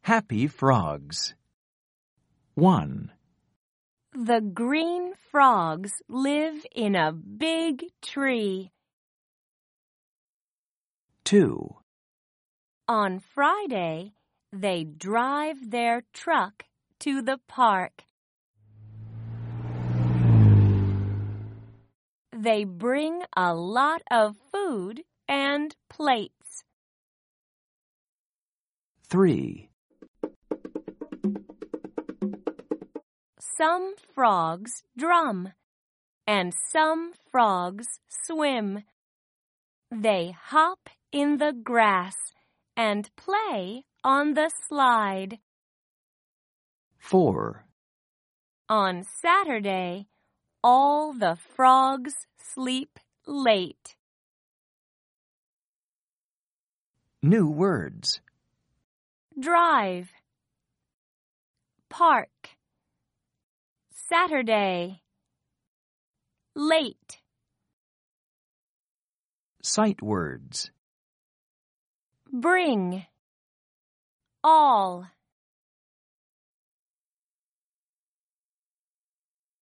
Happy frogs. 1, The green frogs live in a big tree. 2, On Friday, they drive their truck to the park. They bring a lot of food and plates. 3, Some frogs drum, and some frogs swim. They hop in the grass and play on the slide. 4, On Saturday, all the frogs sleep late. New words. Drive, park, Saturday, late. Sight words. Bring, all.